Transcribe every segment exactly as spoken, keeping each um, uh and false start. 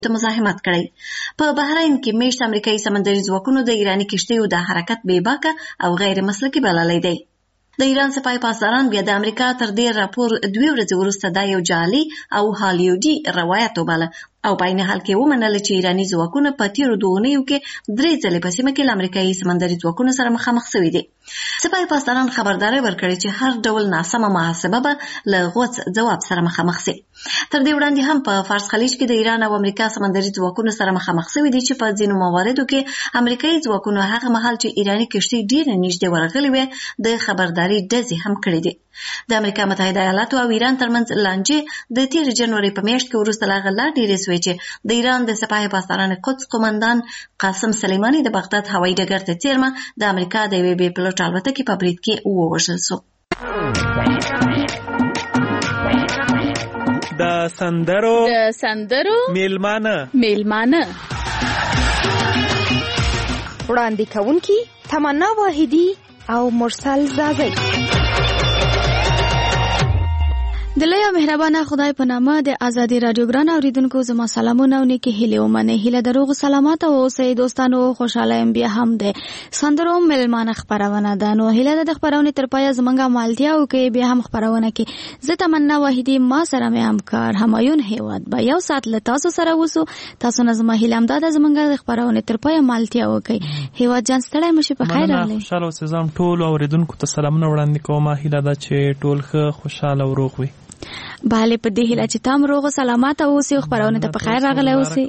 ته مزاحمت کړی. په بحرین کې میشت امریکایي سمندري ځواکونو د ایراني کشتیو د حرکت بې باکه او غیر مسلکي بللی دی. د ایران سپاه پاسداران بیا د امریکا تر دې راپور دوی ورځې وروسته دا یو جعلي او هالیوډي روایت وباله او په عین حال کې ومنله چې ایراني ځواکونه په تیرو دوه اونیو کې درې ځلې په سیمه کې له امریکایي سمندري ځواکونو سره مخامخ شوي دي. سپاه پاسداران خبرداری ورکړې چې هر ډول ناسمه محاسبه به له غوڅ ځواب سره مخامخ شي. تر دې وړاندې هم په فارس خلیج کې د ایران او امریکا سمندري ځواکونو سره مخامخ شوي دي چې په ځینو مواردو کې امریکایي ځواکونو هغه مهال چې ایراني کشتۍ ډېرې نږدې ورغلې وې د خبرداري ډزې هم کړې دي. د امریکا متحده ایالاتو او ایران ترمنځ لانجې د تیر جنوري په میاشت کې وروسته لا غلا ډېرې سوې چې د ایران د سپاه پاسداران قدس قومندان قاسم سلیماني د بغداد هوایي ډګر ته څیرمه د امریکا د یوې بې پلوټ الوتکې په برید کې ووژل شو. د سندرو د سندرو میلمانه میلمانه وړاندې کوونکي تمنا واحدي او مرسل زازی. د لوی او مهربانه خدای په نامه د ازادي رادیو ګران اوریدونکو زما سلامونه او نیکی هیله ومنه. هیله دروغ سلامات او اوسئ دوستانو. خوشاله ام بیا هم د سندرو ملمانه خبرونه ده. نو هیله د خبرونه تر پای زمونږه مالتیا او کې بیا هم خبرونه کې زه تمنا واحدي ما سره مې همکار همایون هیواد به یو ساعت له تاسو سره وسو. تاسو نه زما هیله امداد زمونږه خبرونه تر پای مالتیا وکي. هیواد جان ستړی مشه په خیر راغلی. خوشاله اوسم ټول اوریدونکو ته سلامونه وړاندې کوم. هیله ده چې ټول ښه خوشاله او روغ وي. بله په دې هیله چې تام روغ سلامات اوسئ او خبرونه ته په خیر راغلی اوسئ.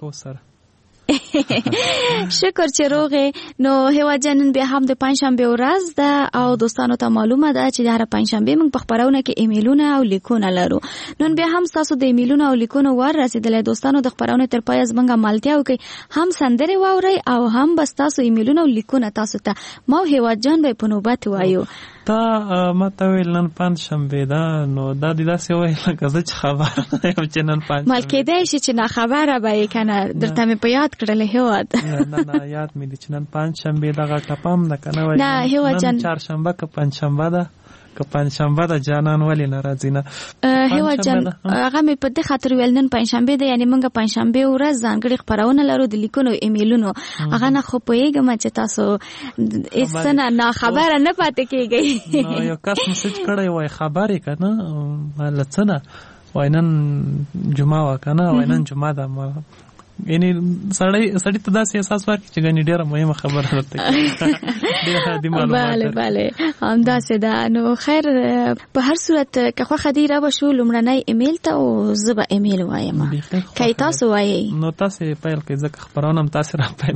شکر چې روغې. نو هیواد جانن بیا هم د پنجشنبه ورځ ده او دوستانو ته معلومه ده چې د هر پنجشنبه موږ په خبرونه کې ایمیلونه او لیکونه لرو. نن بیا هم تاسو د ایمیلونو او لیکونو ور رسیدلې دوستانو. د خبرونه تر پای زمونږه مالتیا وکي هم سندري واوري او هم بس تاسو ایمیلونه او لیکونه تاسو ته ما هیواد جان به په نوبت وایو. تا ماته ویل نن پنجشنبه ده نو دا د داسې ویل لکه زه چې خبر نه یم چې نن پنجشنبه مال کېدای شي چې نه خبره به یې کنه درته مې په یاد کړل هیواد. نه نه یاد مې دي چې نن پنجشنبه دغه ټپام ده کنه وای نه هیواد جان چهارشنبه که پنجشنبه ده که پنجشنبه ده جانان ولې ناراضي نه هیواد جان هغه مې په دې خاطر ویل نن پنجشنبه ده یعنی موږ پنجشنبه ورځ ځانګړي خبرونه لرو د لیکونو ایمیلونو. هغه نه خو پوهېږم چې تاسو ایستنه نه خبره نه پاتې کېږئ. نو یو کس مسج کړی وای خبرې کنه لڅنه وای نن جمعه وا کنه وای نن جمعه ده. یعنی سړی سړی ته داسې احساس ورکړي چې ګنې ډېره مهمه خبره راته ډېر عادي معلومات. بله بله همداسې ده. نو خیر په هر صورت که خوښه دی رابه شو لومړنی ایمیل ته او زه به ایمیل وایم که تاسو وایئ. نو تاسې پیل کړئ ځکه خبرونه هم تاسې را پیل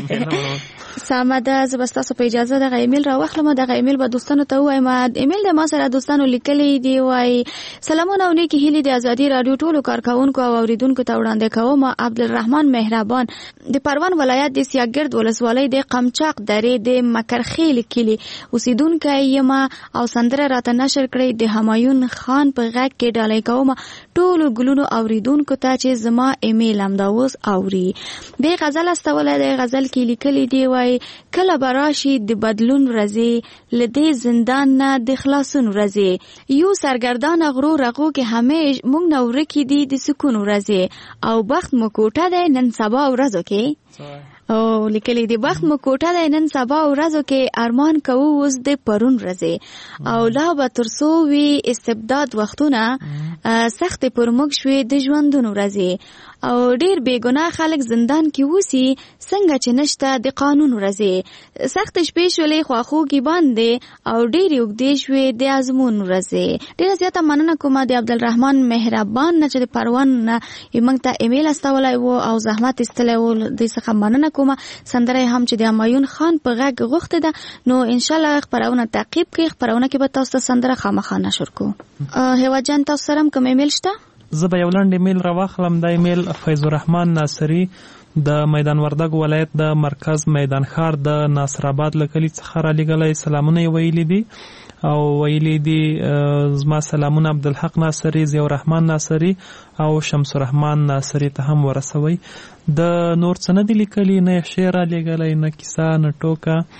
کړئ. سمه ده. زه به ستاسو په اجازه دغه ایمیل راواخلم. دغه ایمیل به دوستانو ته ووایم. ایمیل د ما سره دوستانو لیکلی دی وایي سلامونه او نیکې هیلې د ازادي راډیو ټولو کارکوونکو او اوریدونکو ته وړاندې کوم. عبدالرحمن مهربان د پروان ولایت د سیاګرد ولسوالۍ د قمچاق درې د مکرخیل کلی اوسیدونکی یم او سندره راته نشر کړی د همایون خان په غږ کې ډالۍ کوم ټولو ګلونو اوریدونکو ته چې زما ایمیل هم دا اوس اوري. د غزل استوله د غزل کې لیکلی دی وای کله براشي د بدلون ورځې لدې زندان نه د خلاصون ورځې یو سرګردان غرو رغو کې همیش مونږ نو رکی دی د سکون ورځې او بخت مو کوټه ده نن سبا ورځو کې او لیکلی دی بخت مو کوټه ده نن سبا ورځو کې ارمان کوو اوس د پرون ورځې او لا به ترڅو وی استبداد وختونه سخت پر موږ شوي د ژوندون ورځې او ډیر بیګناه خلک زندان کې وسی څنګه چې نشته د قانون ورځې سخت شپې شولې خواخوږي باندې او ډیر یوګدې شوي د ازمون ورځې. ډیر زیاته مننه کوم د عبدالرحمن مهربان نه چې د پروان نه موږ ته ایمیل استولای وو او زحمت استلای وو د څخه مننه کوم. سندره هم چې د همایون خان په غږ غوښته ده نو ان شاء الله خبرونه تعقیب کړئ. خبرونه کې به تاسو ته سندره خامخا نشر کو. هیواد جان تاسو سره کوم ایمیل شته؟ زه به یو لنډ ایمیل راواخلم. دا ایمیل فیض الرحمن ناصری د میدان وردګ ولایت د مرکز میدان ښار د ناصر آباد له کلي څخه را لېږلی. سلامونه یې ویلي دي او ویلي دي زما سلامونه عبدالحق ناصری، ضیاء الرحمن ناصری او شمس الرحمن ناصری ته هم ورسوي. د نور څه نه دي لیکلي، نه شعر را لېږلی، نه کیسه، نه ټوکه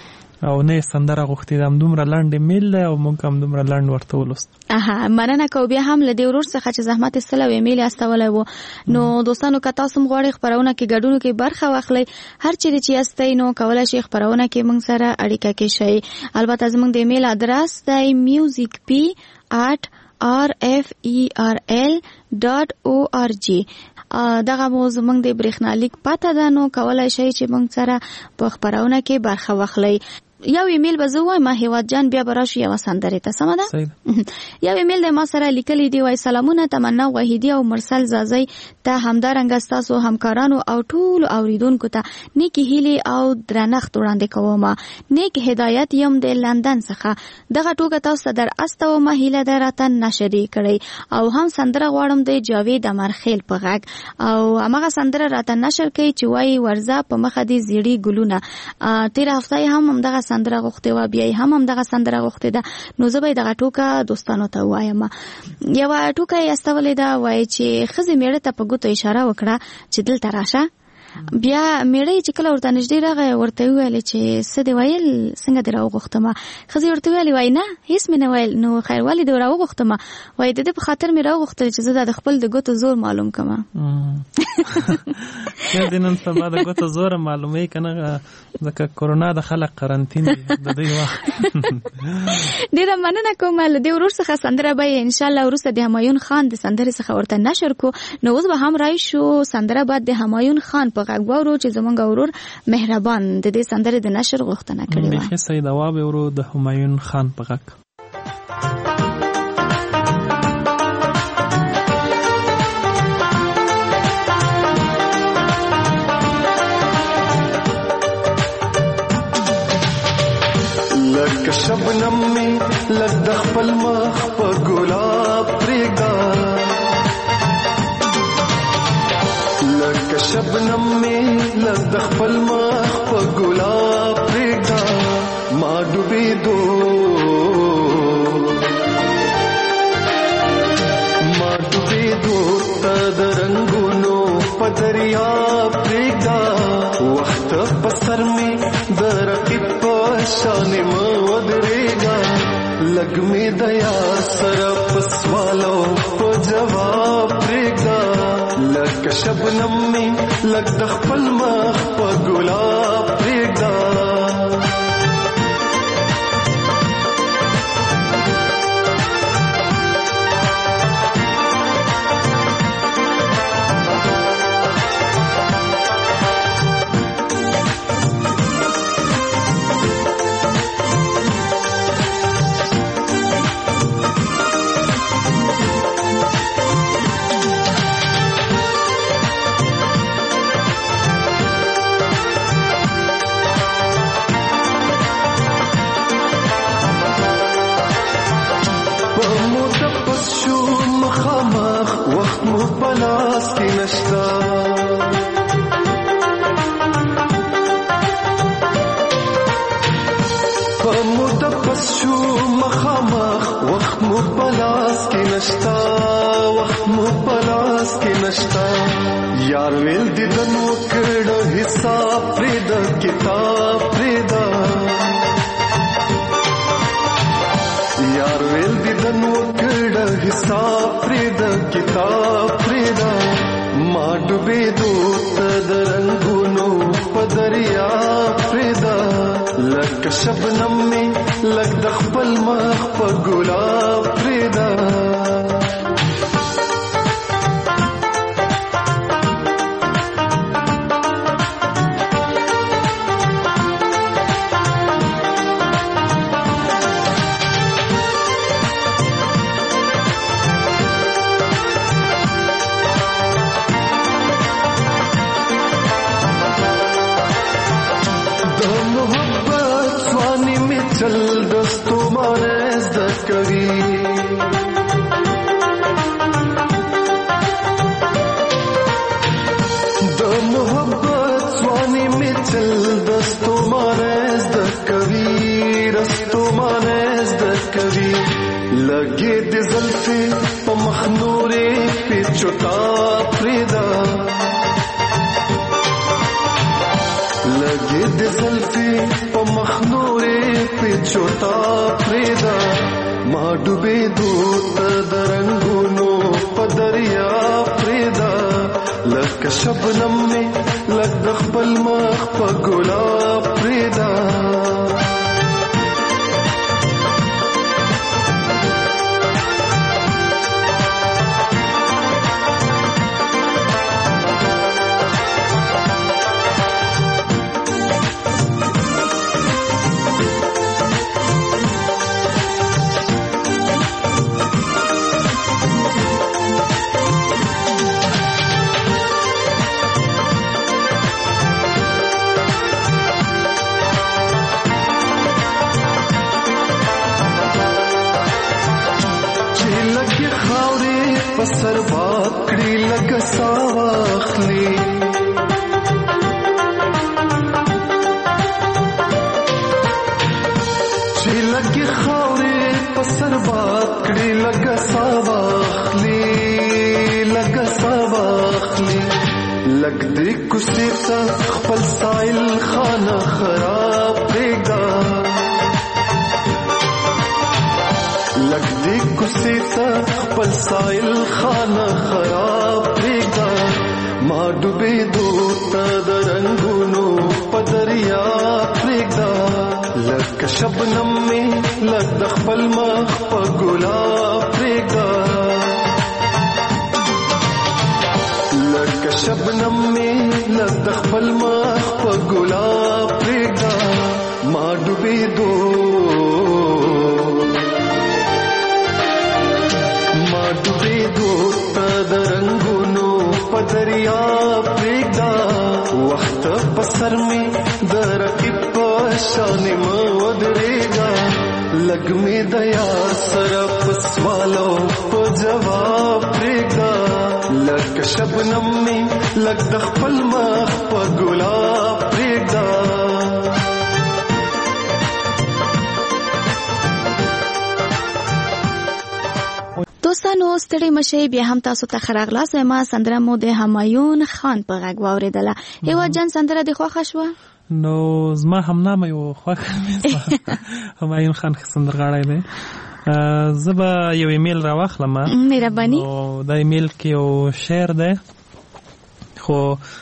او نه سندره غوښتې ده. همدومره لنډ ایمیل دی او موږ همدومره لنډ ورته ولوست. اها مننه کوو بیا هم له دې ورور څخه چې زحمت ایستلی او ایمیل یې استولی و. نو دوستانو که تاسو هم غواړئ خپرونه کې ګډون کې برخه واخلئ، هر چیرې چې یاستئ نو کولی شئ خپرونه کې موږ سره اړیکه کې شئ. البته زموږ د ایمیل ادرس دی میوزیک پی ات آر اف ای آر ال ډاټ او آر جی. دغه مو زموږ د برېښنالیک پته ده، نو کولی شئ چې موږ سره په خپرونه کې برخه واخلئ. یو ایمیل به زه وایم هیواد جان، بیا به راشو یوه سندرې ته. سمه ده؟ یو ایمیل د ما سره لیکلی دی، وایي سلامونه تمنا واحدي او مرسل زازی ته، همدارنګه ستاسو همکارانو او ټولو اوریدونکو ته نیکې هیلې او درنښت وړاندې کوم. نیک هدایت یم د لندن څخه. دغه ټوکه تاسو ته در استوم، هیله ده راته نشرې کړئ او هم سندره غواړم د جاوید امرخیل په غږ، او همغه سندره راته نشر کړئ چې وایي ورځه په مخه دې زیړي ګلونه. تېره هفته یې هم همدغه سندره غوښتې وه، بیا یې هم همدغه سندره غوښتې ده. نو زه به یې دغه ټوکه دوستانو ته ووایم. یوه ټوکه یې استولې ده، وایي چې ښځې میړه ته په ګوتو اشاره وکړه چې دلته راشه. بیا میړه چې کله ورته نږدې راغی ورته وویلې چې څه دې ویل، څنګه دې راوغوښتمه؟ ښځې ورته ویلې وایي نه هېڅ مې نه ویل. نو خیر ولې دې راوغوښتمه؟ وایي د دې په خاطر مې راوغوښتل چې زه د خپل د ګوتو زور معلوم کړم. د نن سبا د ګوتو زور معلوموي که نه، ځکه کورونا د خلک قرنطین دی د دوی وخت. ډېره مننه کوم. له دې ورور څخه سندره به یې انشاءالله وروسته د همایون خان د سندرې څخه ورته نشر کو. نو اوس به هم رای شو سندره بعد د همایون خان په غږ واورو چې زمونږ ورور مهربان د دې سندرې د نشر غوښتنه کړې وه. بیخي صحیح ده، وابه ورو د همایون خان په غږ. لکه شبنم می لږ د خپل مخ په ګلاب پرېږده، لکه شبنم می لږ د خپل مخ په ګلاب پرېږده، ما ډوبېدو ما ډوبېدو ته د رنګونو په دریاب پرېږده، وخت په سر می د رقیب په شان مه ودرېږه، لږ مې د یار سره په سوالو په جواب پرېږده، لکه شبنم مې لږ د خپل مخ په ګلاب پرېږده. پلاس کی نشتا پموت پس شو مخامخ وقت مو پلاس کی نشتا وقت مو پلاس کی نشتا یار ویل دیدن وکړ حساب پرید کتاب پریدا یار ویل دیدن وکړ حساب پرید کتاب پریدا ما ډوبېدو ته د رنګونو په دریا پریدا لکه شبنم مې لږ د خپل مخ په ګلاب پریدا चल दस्तो माने इज्जत करी द मोहब्बत स्वानी में चल दस्तो माने इज्जत करी रस्तो माने इज्जत करी लगे दे ज़ल्फ़े प मखनूरे पे चुता प्रेदा लगे दे ज़ल्फ़े ګرځي په مخ نورې پیچوتا پریدا ما ډوبې دوت د رنگونو په دریا پریدا لکه شبنم مې لک د خپل مخ په ګلاب پریدا سر باکڑی لگ ساواخلی چی لگی خاوری پسر باکڑی لگ ساواخلی لگ ساواخلی لگ دی کسی تا خپل سائل خانہ خراب دیگا لگ دی کسی تا خپل سائل خانہ خراب دیگا ما ڈوبی دوتا د رنگونو په دریا پریگدا لگ شبنم میں لگ د خپل مخ په ګلاب پریگدا لگ شبنم میں لگ د خپل مخ په ګلاب پریگدا ما ڈوبی دو ډوبې دوتا د رنگونو په دریا پریږدا وخت په سر مې د رقیب په شان مه ودرېږه لږ مې د یار سره په سوالو په جواب پریږدا لکه شبنم مې لږ د خپل مخ په ګلاب پریږدا دوستانو ستړي مشي بیا هم تاسو ته خراغلاس ما سندره مو د همایون خان په غږ واوریدله هیوا جان سندره د خوښه شو نو زما هم نامه یو خوښه مې همایون خان سندرغاړی دی زه به یو ایمیل راواخلم مهرباني نو د ایمیل کې یو شعر دی خو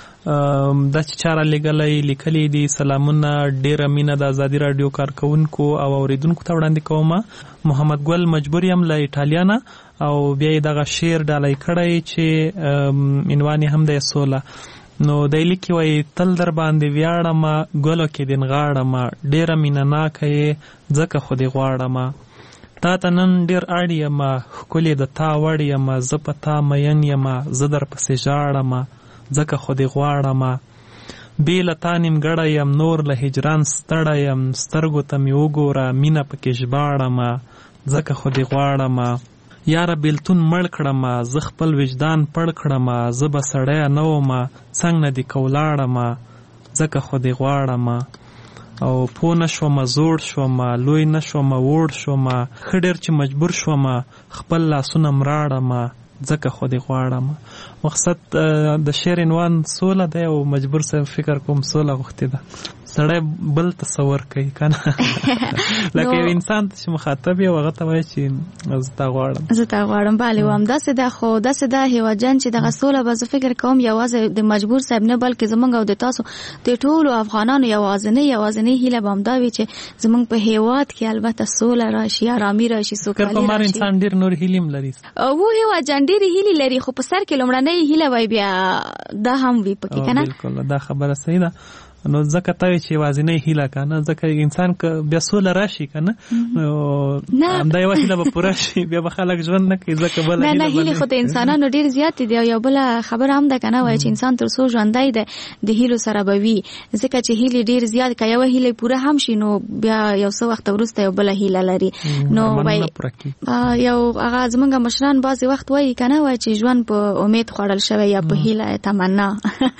دا چې چاره لګلای لیکلي دي سلامونه ډیره مینه د ازادي رادیو کارکونکو او اوریدونکو ته وړاندې کوم محمد ګل مجبور یم له ایټالیا نه او بیا یې دغه شعر ډالۍ کړی چې عنوان یې هم دی سوله نو دی لیکي وایي تل در باندې ویاړم ګلو کې دې نغاړم ډیره مینه ناکه یې ځکه خو دې غواړم تا ته نن ډیر اړ یم ښکلې د تا وړ یم زه په تا مین یم زه در پسې ژاړم ځکه خو دې غواړم بې له تا نیمګړی یم نور له هجران ستړی یم سترګو ته مې وګوره مینه پکې ژباړم ځکه خو دې غواړم یاره بیلتون مړ کړم زه خپل وجدان پړ کړم زه به سړی نه وم څنګ نه دې که ولاړم ځکه خو دې غواړم او پوه نه شوم زوړ شوم لوی نه شوم ووړ شوم ښه ډېر چې مجبور شوم خپل لاسونه مراړم ځکه خو دې غواړم مقصد د شعر عنوان سوله دی او مجبور صاحب فکر کوم سوله غوښتې ده سړی بل تصور کوي کنه لکه یو انسان چې مخاطب یو هغه ته وایي چې زه تا غواړم زه تا غواړم بله و همداسې ده خو داسې ده هیوا جان چې دغه سوله به زه فکر کوم یوازې د مجبور صاحب نه بلکې زموږ او د تاسو د ټولو افغانانو یوازینۍ یوازینۍ هیله به همدا وي چې زموږ په هیواد کې البته سوله راشي ارامي راشي سوکالي راشي کله انسان ډېر نور هیلې هم لري او هیوا جان ډېرې هیلې لري خو په سر کې لومړنۍ هیله وای بیا دا هم وي پکې کنه بالکل دا خبره صحیح ده نو ځکه ته چې یوازینۍ هیله کنه ځکه انسان که بیا سوله راشي کنه نو همدا یو هیله به پوره شي بیا به خلک ژوند نه کوي ځکه بل نه نه هیله خو د انسانانو ډیر زیات دي او یو بل خبره هم ده کنه وای چې انسان تر څو ژوندی دی د هیلو سره به وي ځکه چې هیله ډیر زیات که یو هیله پوره هم شي نو بیا یو څه وخت وروسته یو بل هیله لري نو وای یو هغه زمونږ مشران بعضی وخت وای کنه وای چې ژوند په امید خوړل شوی یا په هیله تمنا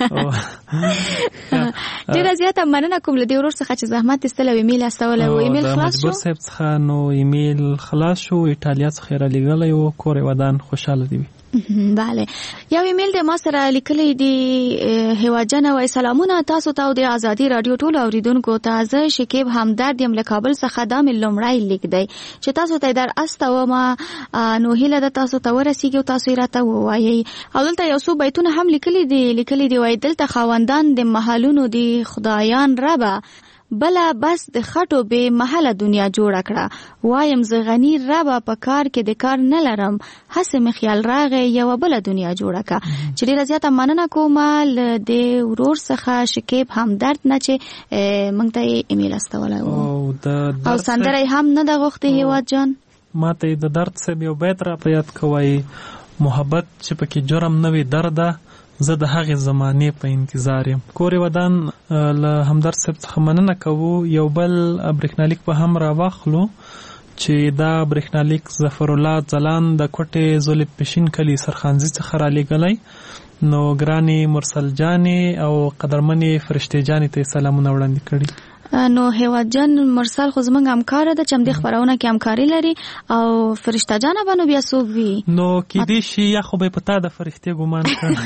ډیره زیاته مننه کوم له دې ورور څخه چې زحمت ایستلی او ایمیل استولی و ایمیل خلاص شو مجبور صاحب څخه نو ایمیل خلاص شو ایټالیا څخه یې رالیږلی و کور یې ودان خوشحاله دي وي bale یو ایمیل د ما سره لیکلی دی هیواجن وای سلامونه تاسو ته د ازادي رادیو ټول اوریدونکو ته زه شکیب همدرد یم له کابل څخه دا مې لومړی لیک دی چې تاسو ته در استو ما نو هیله د تاسو ته ورسیږي او تاسو راته وایي او دلته یو څو بیتونه هم لیکلي دي لیکلي دی وای دلته خواندان د محلونو دی خدایان ربا بلا بس د خټو به محله دنیا جوړ کړه وایم زه غنی ربا په کار کې د کار نه لرم هسه مې خیال راغی یو بل دنیا جوړه کا چې ډیره زیاته مننه کوم د ورور څخه شکیب همدرد نه چې مونږ ته ایمیل استولای او سندره هم نه د غوښتي هیواد جان ماته د درد څخه یو بیت را په یاد کوي محبت چې پکې جرم نه وي درد زه د هغې زمانې په انتظار یم کور ودان له همدرد صاحب څخه مننه کوو یو بل برېښنالیک به هم راواخلو چې دا برېښنالیک ظفرالله ځلان د کوټې زولب پشین کلي سرخانزي څخه رالیږلی نو ګرانې مرسل جانې او قدرمنې فرشتې جانې ته سلامونه وړاندې کړي نو هیواد جان مرسل خو زمونږ همکار ده چې همدې خپرونه کې همکاري لري او فرشته جانه به نو بیا څوک وي نو کیدای شي یا خو به په تا د فرښتې ګمان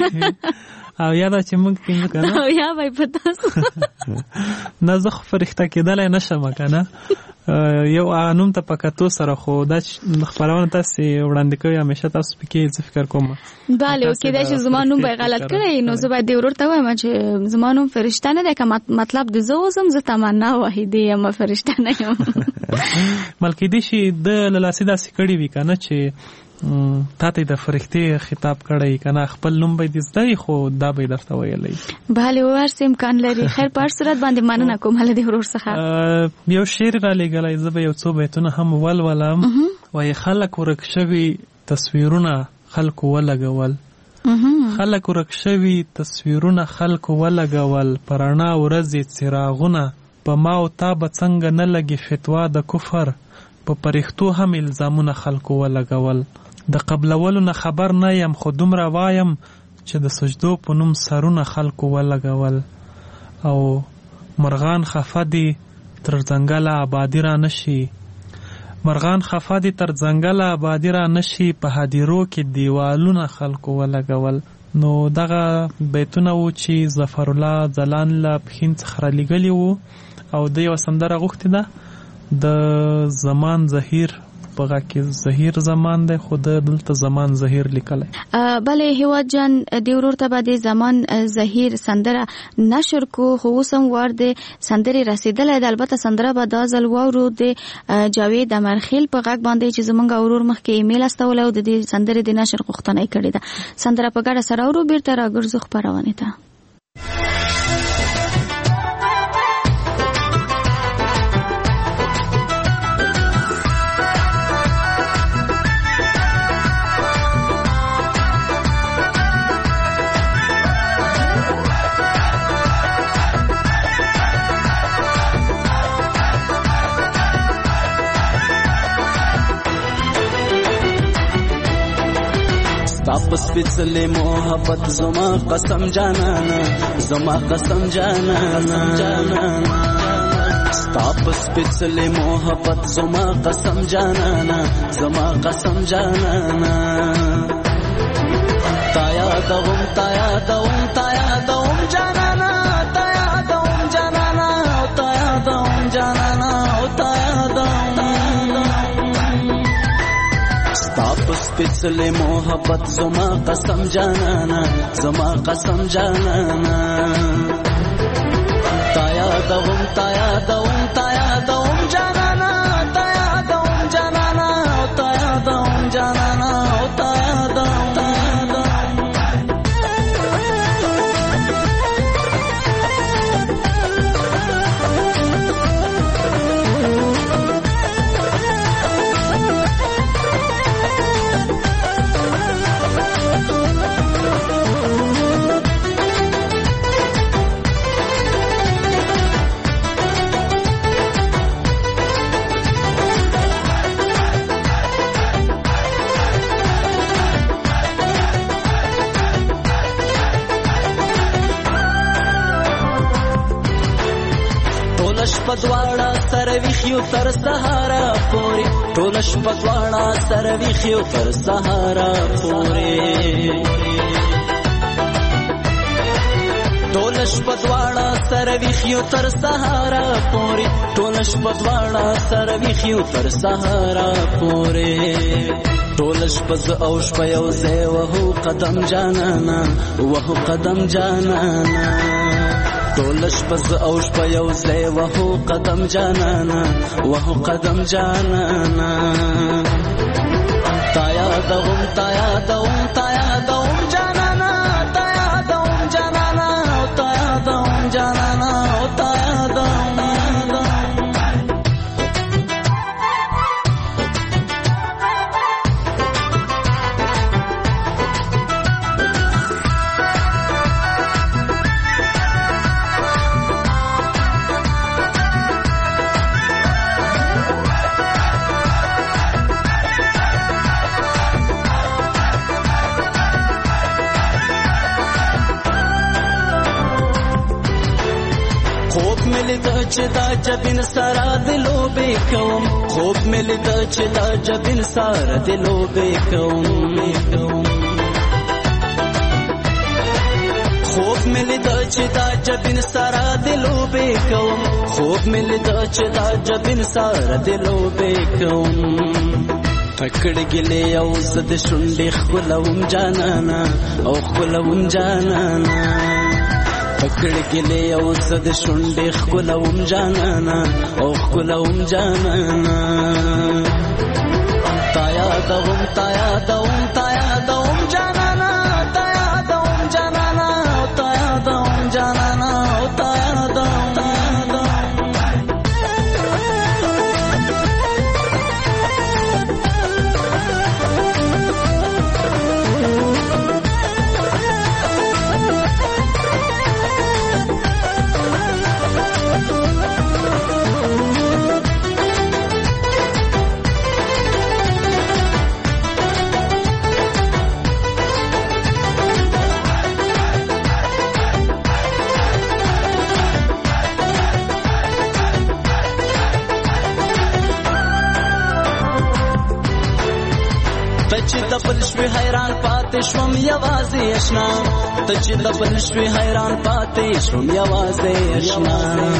کړی او یا دا چې موږ پینځو کنه او یا به په تاسو نه زه خو فرښته کېدلی نشم کنه یو انوم ته پکاتو سره خو دا خبرونه تاسو وړاندې کوي همیشه تاسو پکې ځ فکر کوم bale او کېدای شي زما نوم به غلط کړی نو زه باید ورور ته وایم چې زما نوم فرشته نه ده که مطلب د زه اوسم زه تمنا واحدی یم فرشته نه یم بلکې دې شي د لاسې داسې کړي وي کنه چې تا ته د فرښتې خطاب کړی کنه خپل نوم به دې زده خو دا به درته ویلی bale ورس امکان لري خیر په هر صورت باندې مننه کوم هله د ورور څخه یو شعر را لېږلی زه به یو څو بیتونه هم ولولم وایي خلک ورک شوي تصویرونه خلکو ولګول خلک ورک شوي تصویرونه خلکو ولګول په رڼا ورځې څراغونه په ما او تا به څنګه نه لګي فتوا د کفر په پرښتو هم الزامونه خلکو ولګول د قبلولو نه خبر نه یم خو دومره وایم چې د سجدو په نوم سرونه خلکو ولګول او مرغان خفه دي تر ځنګله آبادي را نشي مرغان خفه دي تر ځنګله آبادي را نشي په هدیرو کې دیوالونه خلکو ولګول نو دغه بیتونه و چې ظفرالله ځلان له پښین څخه رالیږلي وو او د یوه سندره غوښتې ده د زمان زهیر په غږ کې زهیر زمان دی خو د دلته زمان زهیر لیکلی بله هیواد جان د ورور ته به د زمان زهیر سندره نشر کو خو اوس هم وار د سندرې رسېدلی ده البته سندره به دا ځل واورو د جاوید امرخیل په غږ باندې چې زموږ ورور مخکې ایمیل استولی او د دې سندرې د نشر غوښتنه یې کړې ده سندره په ګډه سره اورو بیرته راګرځو خپرونې ته تاپس پچھلے محبت زما قسم جانانا زما قسم جانانا تاپس پچھلے محبت زما قسم جانانا زما قسم جانانا تایا دوم تایا دوم تایا دوم جانانا تایا دوم جانانا تایا دوم جانانا تایا دوم تاپس پچھلے محبت زما قسم جانانا زما قسم جانانا تایا دوم تایا دوم تایا دوم جانانا تایا دوم جانانا تایا دوم جانانا تایا دوم شپه دواړه سره ویښیو تر سهاره پورې ټوله شپه دواړه سره ویښیو تر سهاره پورې ټوله شپه دواړه سره ویښیو تر سهاره پورې ټوله شپه دواړه سره ویښیو تر سهاره پورې ټوله شپه زه او شپه یو ځای وهو قدم جانانا وهو قدم جانانا ټوله شپه زه او شپه یو ځای وهو قدم جانانا وهو قدم جانانا تا یادوم تا یادوم تا یادوم جانانا تا یادوم جانانا تا یادوم جانانا تا یادوم چې دا جبین سارا دلو بے کوم خوب مل د چې دا جبین سارا دلو بے کوم خوب مل د چې دا جبین سارا دلو بے کوم خوب مل د چې دا جبین سارا دلو بے کوم پکړ ګلې او زد شونډې خلوم جانانا او خلوم جانانا پکړ ګلې او زد شونډې خلوم جانانا او خلوم جانانا تا یادوم تا یادوم تا یادوم جانانا تا یادوم جانانا تا یادوم جانانا تا یادوم دبل شوی حیران پاتې شوم یوازې اشنا ته چې دبل شوی حیران پاتې شوم یوازې اشنا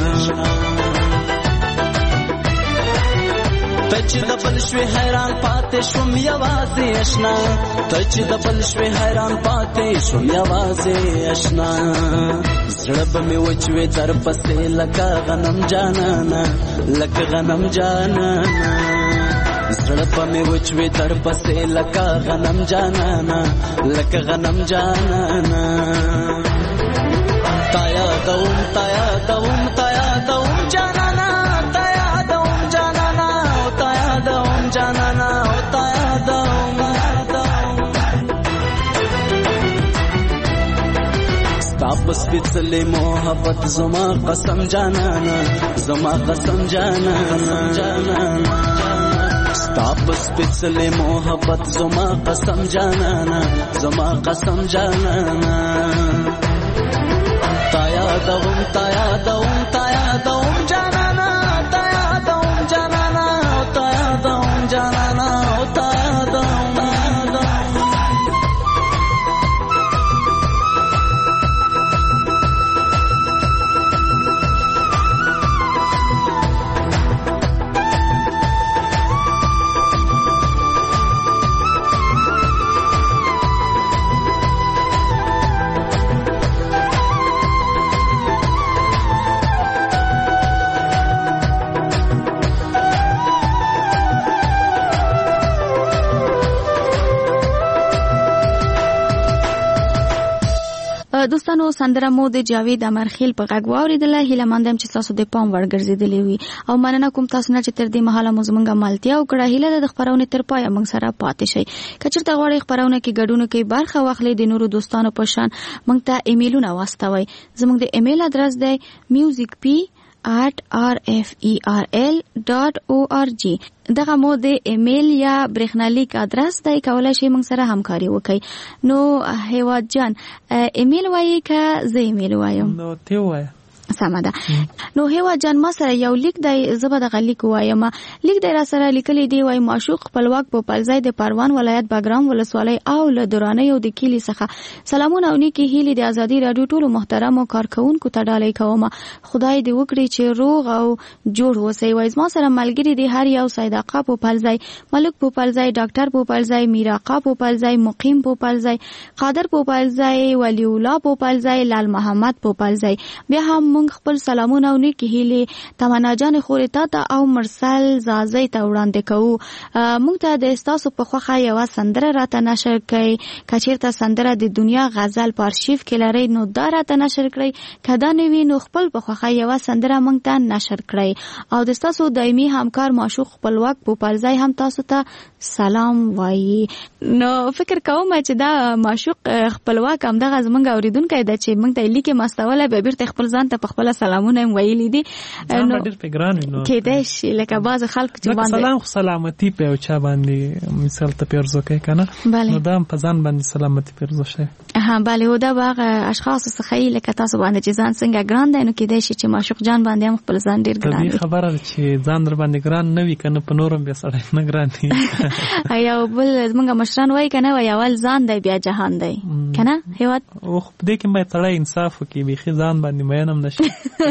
ته چې دبل شوی حیران پاتې شوم یوازې اشنا ته چې دبل شوی حیران پاتې شوم یوازې اشنا زړه به مې وچوي در پسې لکه غنم جانانا لکه غنم جانانا زړه په مې وچوي در پسې لکه غنم جانانا لکه غنم جانانا تا یادوم تا یادوم تا یادوم جانانا تا یادوم جانانا تا یادوم جانانا تا یادوم ستا په سپېڅلې محبت زما قسم جانانا زما قسم جانانا جانانا ستا په سپېڅلې محبت زما قسم جانانا زما قسم جانانا تا یادوم تا یادوم تا یادوم جانانا تا یادوم جانانا تا یادوم جانانا تا یادوم دوستانو سندره مو د جاوید امرخیل په غږ واوریدله. هیله مندم چې تاسو د پام وړ ګرځېدلې وي او مننه کوم تاسو نه چې تر دې مهاله مو زموږ ملتیا وکړه. هیله ده د خپرونې تر پایه موږ سره پاتې شئ. که چېرته غواړئ خپرونه کې ګډون کې برخه واخلئ د نورو دوستانو په شان موږ ته ایمیلونه واستوئ. زموږ د ایمیل ادرس دی music p at r f e r l dot org. دغه مو د ایمیل یا برېښنالیک ادرس دی، کولای شئ موږ سره همکاري وکړئ. نو هیواد جان ایمیل وایي که زه ایمیل وایم؟ نو ته وایه. سمه ده. نو هیوا جان ما سره یو لیک دی، زه به دغه لیک وایم. لیک دی را سره لیکلی دی، وایي معشوق خپلواک پوپلځای د پروان ولایت باګرام ولسوالۍ او له درانیو د کلي څخه سلامونه او نیکې هیلې د ازادي راډیو ټولو محترمو کارکوونکو ته ډالۍ کوم. خدای دې وکړي چې روغ او جوړ اوسئ. وایي زما سره ملګري دي هر یو صیداقه پوپلځای، ملک پوپلځای، ډاکټر پوپلځای، میراقا پوپلځای، مقیم پوپلځای، قادر پوپلځای، ولی الله پوپلځای، لال محمد پوپلځای. بیا هم مونږ خپل سلامونه او نیکې هیلې تمنا جان خورې تا ته او مرسل زازۍ ته وړاندې کوو. مونږ ته د ستاسو په خوښه یوه سندره راته نشر کړئ. که چېرته سندره د دنیا غزل په ارشیف کې لرئ نو دا راته نشر کړئ. که دا نه وي نو خپل په خوښه یوه سندره مونږ ته نشر کړئ. او د ستاسو دایمي همکار معشوق خپلواک پوپلځای هم تاسو ته سلام وایي. نو فکر کوم چې دا معشوق خپلواک همدغه زمونږ اورېدونکی ده چې مونږ ته یې لیکې مستولی، بیا بیرته خپل ځان ته په خپله سلامونه هم ویلي دي. نو کېدای شي لکه بعضې خلک چې باندې سلام خو سلامتي په یو چا باندې مثال ته پیرزو کوي که نه، نو دا هم په ځان باندې سلامتي پیرزو شوی. ها بله، او دا به هغه اشخاصو څخه یي لکه تاسو باندې چې ځان څنګه ګران دی، نو کېدای شي چې معشوق جان باندې هم خپل ځان ډېر ګران وي. طبیعي خبره ده چې ځان در باندې ګران نه وي که نه په نور هم بیا سړی نه ګران دی. یو بل زمونږ مشران وایي که نه، وایي اول ځان دی بیا جهان دی که نه هېواد. اوخ په دې کې باید سړی انصاف وکړي، بیخي ځان باندې مین هم نه شي.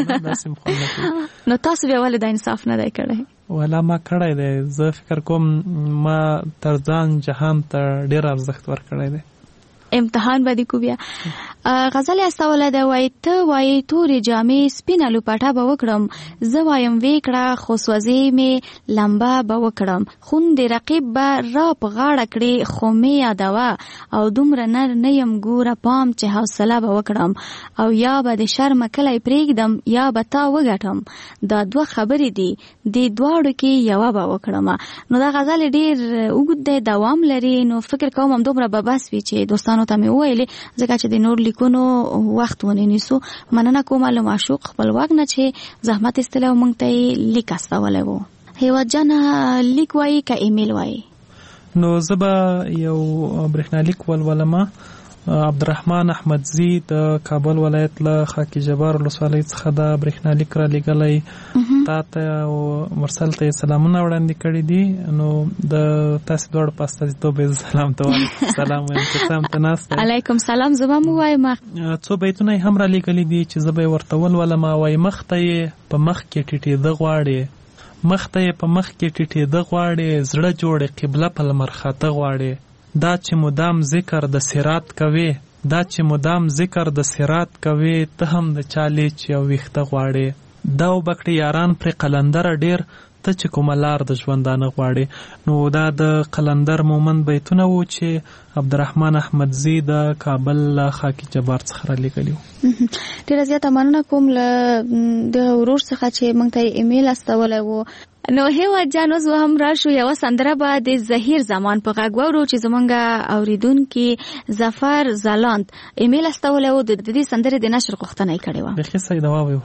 نو تاسو بیا ولې دا انصاف نه دی کړی؟ والا ما کړی دی. زه فکر کوم ما تر ځان جهان ته ډېر ارزښت ورکړی دی. امتحان به دې کو بیا. غزل یې استولی ده، وایي ته وایي تورې جامې سپینه لوپټه به وکړم، زه وایم ویې کړه خو سوځې مې لمبه به وکړم، خون د رقیب به را په غاړه کړې خو مې یادوه، او دومره نر نه یم ګوره پام چې حوصله به وکړم، او یا به د شرمه کلی پرېږدم یا به تا وګټم، دا دوه خبرې دي دې دواړو کې یوه به وکړم. نو دا غزل ډېر اوږد دی، دوام لري. نو فکر کوم همدومره به بس وي چې دوستانو ته مې وویلې، ځکه چې د نور لیکونو وخت ونه نیسو. مننه کومه له معشوق خپلواک نه چې زحمت ایستلی او موږ ته یې لیک استولی و. هیواد جانه لیک وایي که ایمیل وایي؟ نو زه به یو برېښنالیک ولولمه. عبدالرحمن احمدزي د کابل ولایت له خاکی جبار ولسوالۍ څخه دا برېښنالیک را لیږلی. تا ته او مرسل ته یې سلامونه وړاندې کړي دي. نو د تاسې دواړو په استازیتوب یې سلام ته وایم. سلام وایم چې څه هم ته ناست دی. علیکم سلام. زه به م ووایم. څو بیتونه یې هم را لیږلي دي چې زه به یې ورته ولولم. وایي مخ ته یې په مخ کې ټیټېده غواړې، مخ ته یې په مخ کې ټیټېده غواړې، زړه جوړې قبله په لمر خاته غواړې، دا چې مدام ذکر د سرات کوي، دا چې مدام ذکر د سرات کوي، ته هم د چالې چې یو ویښته غواړې، دا وبکړې یاران پرې قلندره ډېر، ته چې کومه لار د ژوندانه غواړې. نو دا د قلندر مومند بیتونه وو چې عبدالرحمن احمدزي د کابل له خاکی جبار څخه را لیږلي وو. ډېره زیاته مننه کوم له د ورور څخه چې موږ ته یې ایمیل استولی و. نو هیواد جان اوس هم راشو، یوه سندره به د زهیر زمان په غږ واورو چې زمونږ اوریدونکي ظفر ځلاند ایمیل استولی و، د دې سندرې د نشر غوښتنه یې کړې وه. بیخي صحیح ده، واورو.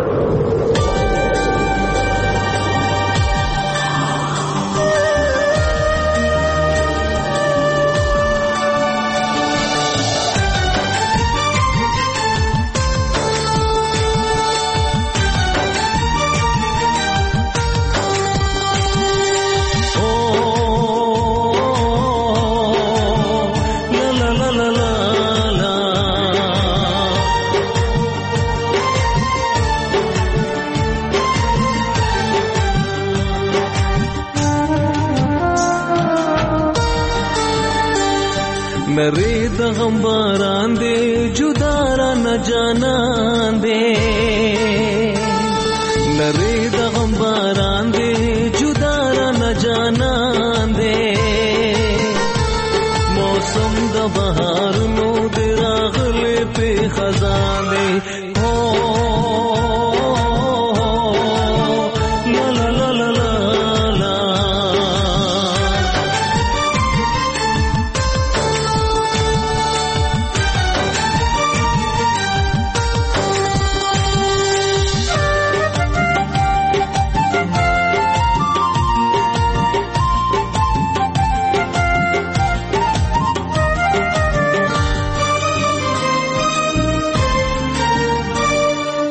نری د غم باران دے جدا را نہ جانان دے، نری د غم باران دے جدا را نہ جانان دے، موسم د بہار نو دے راغلے پہ خزان دے.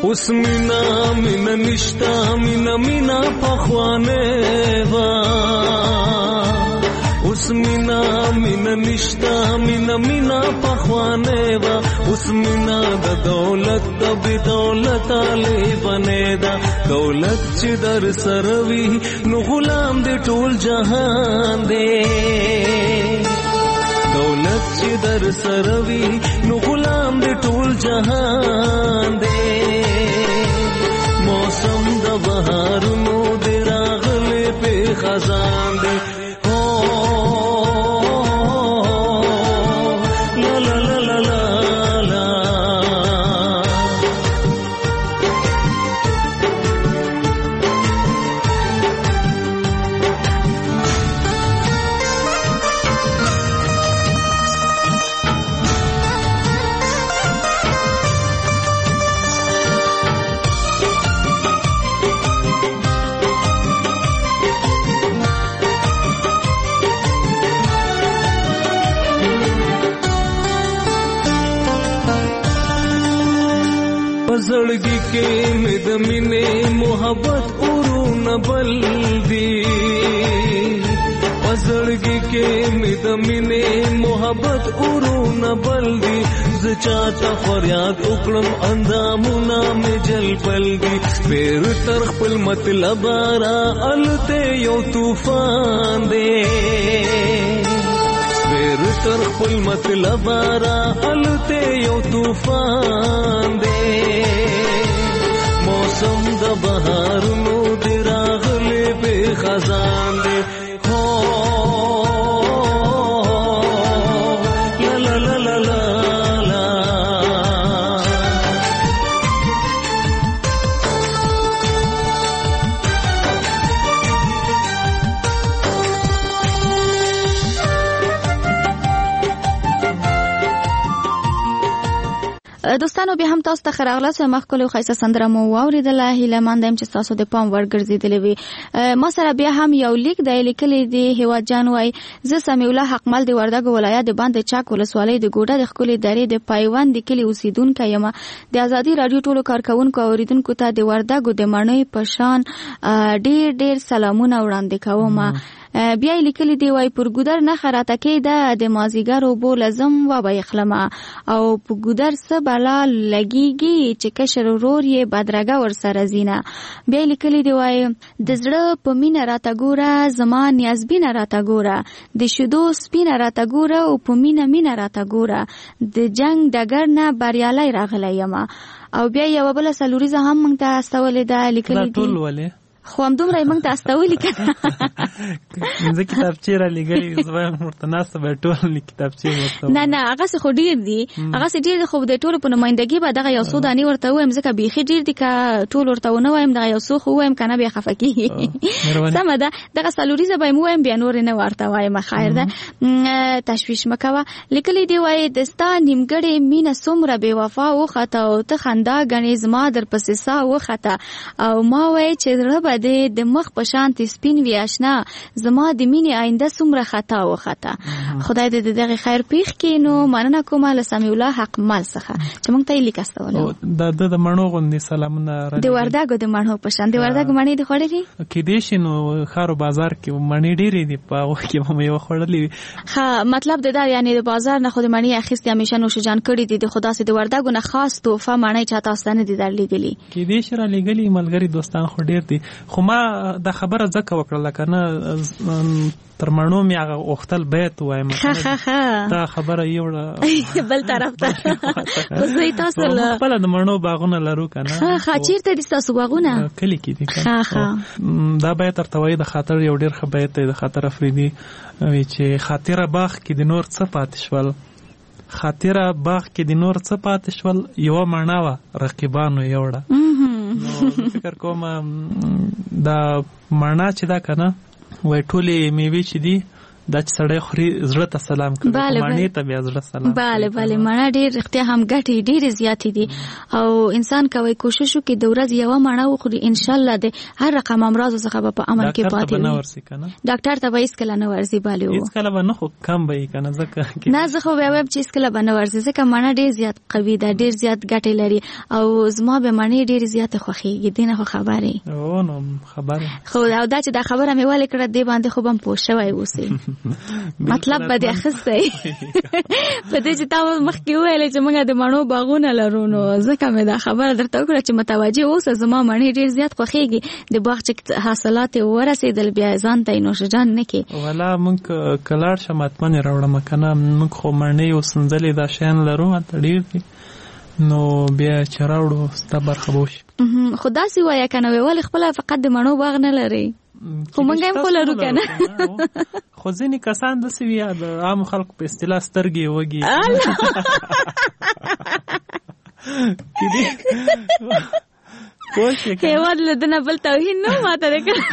اوس مینا مینا نشتا مینا مینا پخوانه وا اوس مینا مینا نشتا مینا مینا پخوانه وا اوس مینا د دولت د بی دولت علی بنے دا دولت چې در سروي نو غلام دې ټول جهان دې دولت چې در سروي نو غلام دې ټول جهان دې موسم د بهارونو دې راغلي په خزان دې زړګي کې مې د مینې محبت اورونه بل دي زړګي کې مې د مینې محبت اورونه بل دي ز چاته فریاد وکړم اندامونه مې جل بل دي پیر تر خپل مطلب را الته یو طوفان دی پیر تر خپل مطلب را الته یو طوفان دی موسم د بهارونو دی راغلی به خزان دی هو لا لا لا لا لا دوستانو به هم تاسو ته خراغله سم مخکلو خیسه سندره مو واوریدله هیله مندم چې تاسو د پام ورګرځیدلې وي ما سره بیا هم یو لیک د لیکلې دی هیواد جان وای ز سمیع الله حقمل د وردګ ولایت د باندې چاک ولسوالۍ د ګوډه د خپل درې د پایوند د کلی اوسیدونکو یم د ازادي رادیو ټولو کارکونکو اوریدونکو ته د وردګ د مړنۍ پشان ډیر ډیر سلامونه وړاندې کوم بیا لیکلی دی وای پر ګودر نه خراته کېده د مازیګر وبو لازم و به اخلمه او په ګودر څه بلا لګیږي چې کشر ورور یې بدرګه ور سره زینه بیا لیکلی دی وای د زړه په مینه راته ګوره زما نیازبینه راته ګوره د شیدو سپینه راته ګوره او په مینه مینه راته ګوره د جنگ ډګر نه بریالي راغلی یم او بیا یو بل سلوریزه هم موږ ته استولې ده لیکلی دی خو هم دومره موږ ته استولې کنه زه کتابچې را لګلې زما مرتناسته به ټول کتابچې ورته نه نه هغه څه خو ډیر دي هغه څه ډیر خو د ټولو په نمائندګي به دغه یو څو دانې ورته وایم ځکه بیخي ډیر دي که ټول ورته ونه وایم دغه یو څو خو وایم کنه بیا خفه کېږي سمه ده دغه څلوریزه به یې ووایم بیا نور نه ورته وایم خیر ده تشویش مه کوه لیکلی دی وایي د ستا نیمګړې مینه څومره بې وفا وخته او ته خندا ګڼې زما در پسې سا وخته او ما وایي چې زړه به دې د مخ په شانتې سپین وي اشنا زما د مینې آینده څومره خطا وخته خدای دې دغه خیر پېښ کړي نو مننه کومه له سمیع الله حقمل څخه چې موږ ته یې لیک استولی د د مڼو غوندې سلامونه د وردګو د مڼو په شان د وردګو مڼې دې خوړلې کېدای شي نو ښار او بازار کې مڼې ډېرې دي په هغو کې به مې یوه خوړلې وي ښه مطلب د دا یعنې د بازار نه خو د مڼې اخیستې همیشه نوشجان کړي دي د خو داسې د وردګو نه خاص تحفه مڼۍ چا تاسو ته نه دي درلېږلي کېدای شي رالېږلي ملګري دوستان خو ډېر دي خو ما دا خبره ځکه وکړله که نه تر مڼو مې هغه غوښتل بیت ووایم دا خبره یوړه بل طرف ته خو تاسو خپله د مڼو باغونه لرو که نه ښه چېرته دي ستاسو باغونه کلي کې دي دا بیت ورته وایي د خاطر یو ډېر ښه بیت دی د خاطر افریدي وایي چې خاطره باغ کې د نور څه پاتې شول خاطره باغ کې د نور څه پاتې شول یوه مڼه وه رقیبانو یوړه نو فکر کوم دا مڼه چې دا که نه وایي ټولې میوې چې دي دا چې سړی خوري زړه ته سلام کوي مڼې ته بیا زړه سلام bale bale مڼه ډېر رښتیا هم ګټې ډېرې زیاتې دي او انسان کوي کوشش وکړي د ورځې یوه مڼه وخوري ان شاء الله د هر رقم امراضو څخه به په امن کې پاتې وي ډاکټر ته به هیڅکله نه ورځي bale و هیڅکله به نه خو کم به یې که نه ځکه نه زه خو بیا وایم چې هیڅکله به نه ورځي ځکه مڼه ډېر زیات قوي ده ډېر زیات ګټې لري او زما به مڼې ډېرې زیاتې خوښېږي دې نه خو خبرې او نو خبرې خو او دا چې دا خبره مې ولې کړه دې باندې خو به هم پوه شوی اوسې مطلب به دې اخیستی په دې چې تا مخکې وویلې چې موږ د مڼو باغونه لرو نو ځکه مې دا خبره درته وکړه چې متوجه اوسه زما مڼې ډېر زیات خوښېږي د باغ چې حاصلات یې ورسېدل بیا ځان ته یې نوشجان نه کړي والا موږ که لاړ شم حتما یې راوړم که نه موږ خو مڼې او سنځلې دا شیان لرو هلته ډېر دي نو بیا چې راوړو ستا برخه به وشي خو داسې وایه که نه وې ولې خپله فقط د مڼو باغ نه لرئ خو موږ هم خو لرو که نه خو ځینې کسان داسې وي د عامو خلکو په اصطلاح سترګې وږي هېواد له ده نه بل توهین نه ماته دی که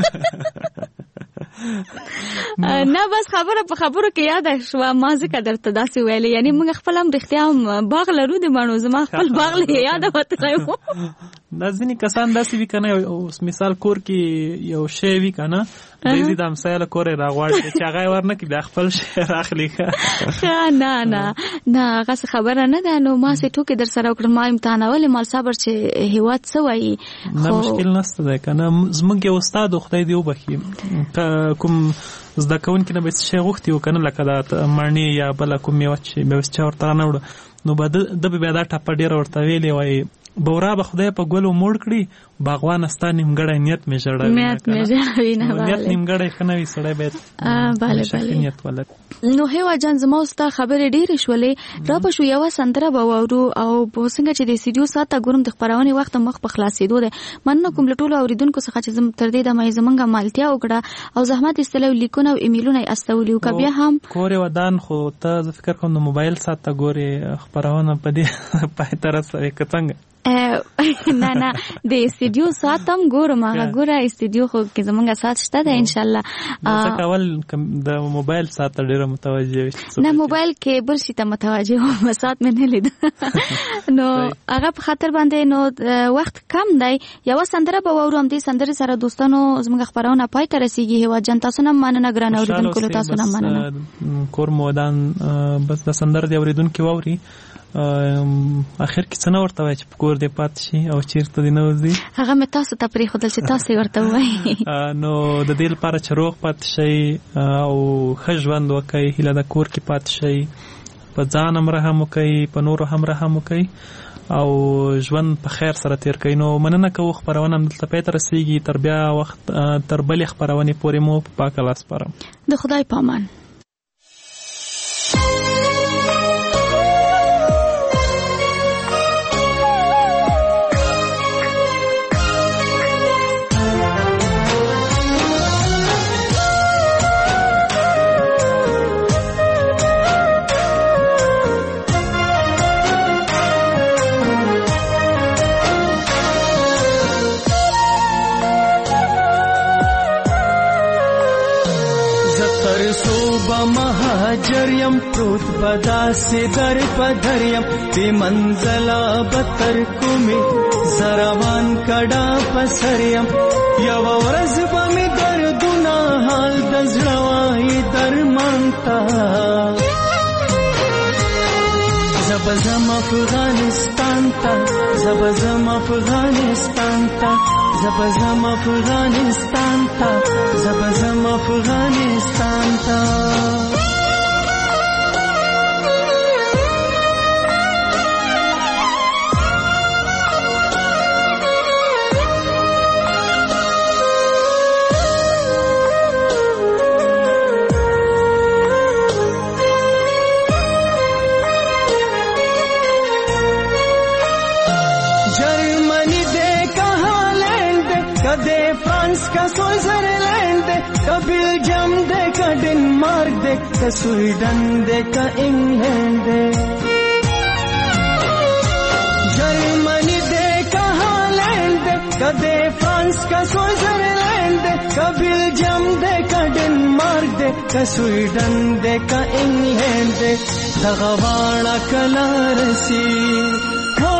نه بس خبره په خبرو کې یاده شوه ما ځکه درته داسې ویلې یعنی موږ خپل هم رښتیا هم باغ لرو د مڼو زما خپل باغ له یاده وتلی و دا ځینې کسان داسې وي که نه اوس مثال کور کې یو شی وي که نه دی د همسایه له کوره یې راغواړي چې هغه یې ورنه کړي بیا خپل شی راخلي ښه نه نه نه هغسې خبره نه ده نو ما سې ټوکې در سره وکړل ما امتحانولې مال صبر چې هېواد څه وایي نه مشکل نشته دی که نه زموږ یو استاد و خدای دې وبخي کوم زده کوونکي نه به څه شی غوښتي و که نه لکه دا مڼې یا بله کوم میوه چې بیا چا ورته رانه وړه نو به ده به بیا دا ټپه ډېره ورته ویلې وایي بورا به خدای په ګلو موړ کړي باغوانه ستا نیمګړی نیت مې ژړوي نیت مې ژړوي نه نیت نیمګړی ښه نه وي سړی باید ښه نیت ولري نو هیوا جان زما او ستا خبرې ډېرې شولې را به شو یوه سندره به واورو او په څنګه چې د سټډیو ساعت ته ګورم د خپرونې وخت مخ په خلاصېدو دی مننه کوم له ټولو اورېدونکو څخه چې تر دې دمه یې زموږ مالتیا وکړه او زحمت ایستلی لیکونه او ایمیلونه یې استولي وو که بیا هم کور یې ودان خو ته زه فکر کوم د موبایل ساعت ته ګورې خپرونه په دې پای ته رسوې که څنګه نه نه د استډیو ساعت هم ګورم هغه ګوره استډیو خو کې زمونږ ساعت شته ده انشاءالله ځکه اول د موبایل ساعت ته ډېره متوجه وي نه موبایل کې بل شي ته متوجه وم ساعت مې نه لید نو هغه په خاطر باندې نو وخت کم دی یوه سندره به واورو همدې سندرې سره دوستانو زموږ خپرونه پای ته رسېږي هېواد جان تاسو نه هم مننه ګران اورېدونکو له تاسو نه هم مننه کور مو ودان بس د سندره د اورېدونکي واوري اخر کې څه نه ورته وایي چې په کور دې پاتې شي او چېرته دې نه وځي هغه مې تاسو ته پرېښودل چې تاسو یې ورته ووایي نو د دې لپاره چې روغ پاتې شئ او ښه ژوند وکئ هیله ده کور کې پاتې شئ په ځان هم رحم وکئ په نورو هم رحم وکئ او ژوند په خیر سره تیر کړئ نو مننه کوو خپرونه هم دلته پای ته رسېږي تر بیا وخت تر بلې خپرونې پورې مو په پاک الله سپارم د خدای په امان مهاجریم پروت بدا سے در پدریم بی منزلا بتر کومی زروان کڑا پسریم یو ورځ به می دردونه حال د زړه وایي درمان ته زب زم افغانستان ته زب زم افغانستان ته زب زم افغانستان ته زب زم افغانستان ته کا स्विट्जरलैंड का बेल्जियम दे का डेनमार्क दे का स्वीडन दे का इंग्लैंड दे जर्मनी दे का हॉलैंड दे का दे फ्रांस का स्विट्जरलैंड दे का बेल्जियम दे का डेनमार्क दे دے کا سویډن دے کا انګلند دے دغه واړه کلا رسی هو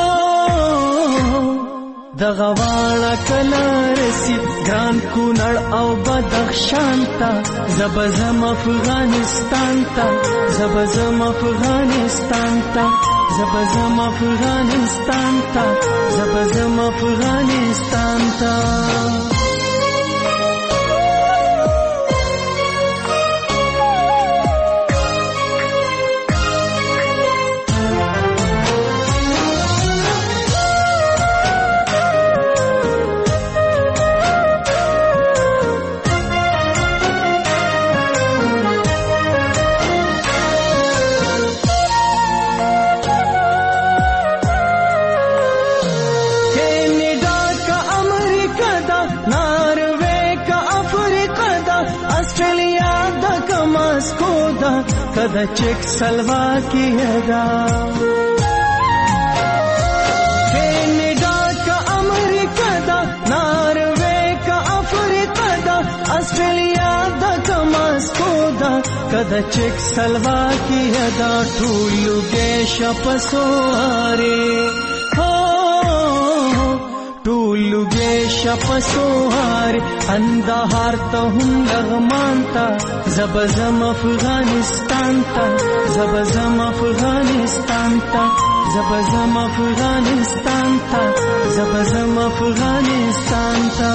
دغه واړه کلا رسی ګران کونړ او بدخشان تا زبزم افغانستان تا زبزم افغانستان تا زبزم افغانستان تا زبزم افغانستان تا کدا چیک سلواکیه دا کینیڈا کا امریکا دا ناروے کا افریقا دا آسٹریلیا دا کا ماسکو دا کدا چیک سلواکیه دا ټولو کې شپسواره ټولوګې شپسوهار اندهار ته هم لغمان ته زبزم افغانستان ته زبزم افغانستان ته زبزم افغانستان ته زبزم افغانستان ته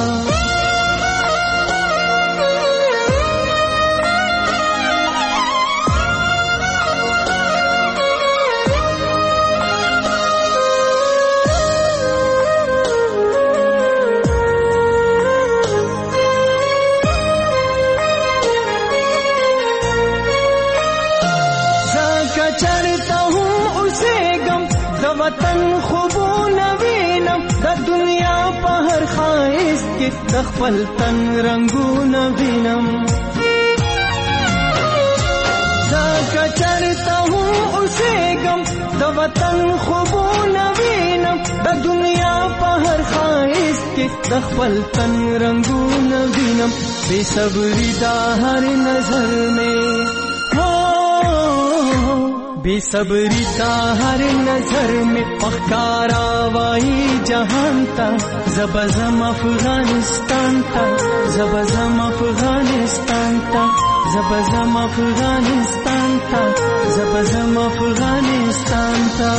وطن خوبونه وینم د دنیا په هر خایس کې د خپل تن رنگونه وینم ځکه چرته هم اوسېږم د وطن خوبونه وینم د دنیا په هر خایس کې د خپل تن رنگونه وینم بے صبری دا هر نظر میں بے صبری تا ہر نظر میں پخکارا وائی جہان تا زبزم افغانستان تا زبزم افغانستان تا زبزم افغانستان تا زبزم افغانستان تا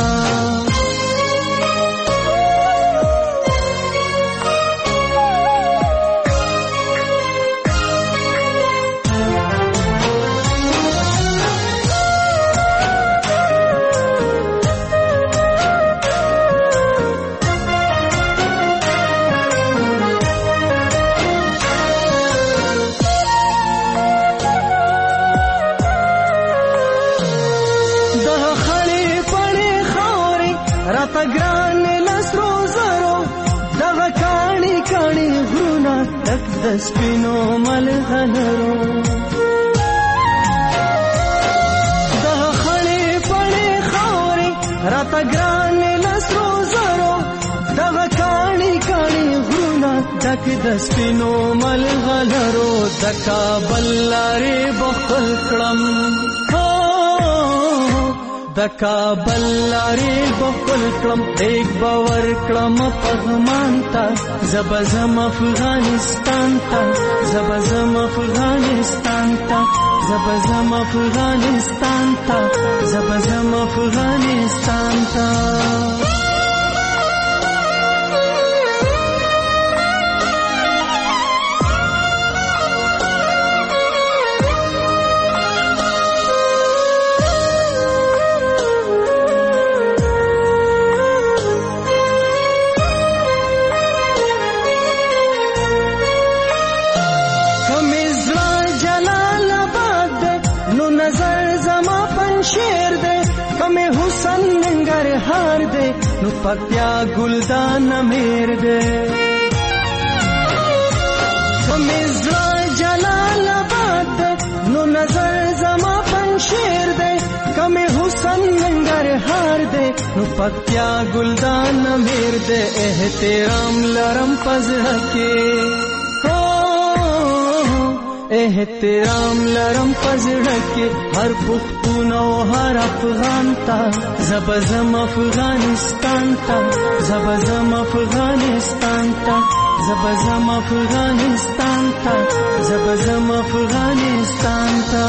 دسپینو ملغلرو دا خړې پړې خاورې راته ګرانې لسرو زرو دغه کاڼي کاڼي غرونه ډک د سپینو ملغلرو د کابل لارې بخل کړم د کابل لارې بخل کړم ایک باور کړم پغمان تا زبزم افغانستان تا زبزم افغانستان تا زبزم افغانستان تا زبزم افغانستان تا نو پکتیا گلدان میر دے کمیزلا جلال آباد دے نو نظر زما پنشیر دے کمی حسن ننگر ہار دے نو پکتیا گلدان میر دے احترام لرم پزر کے احترام لرم پزړه کې هر پښتون او هر افغان ته زبزم افغانستان ته زبزم افغانستان ته زبزم افغانستان ته زبزم افغانستان ته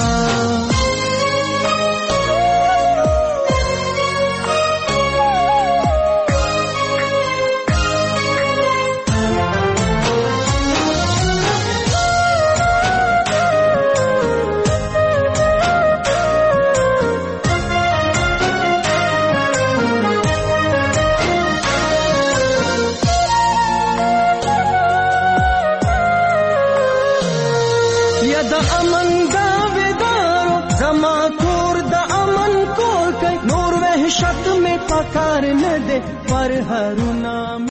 پکار نه ده پر هرونه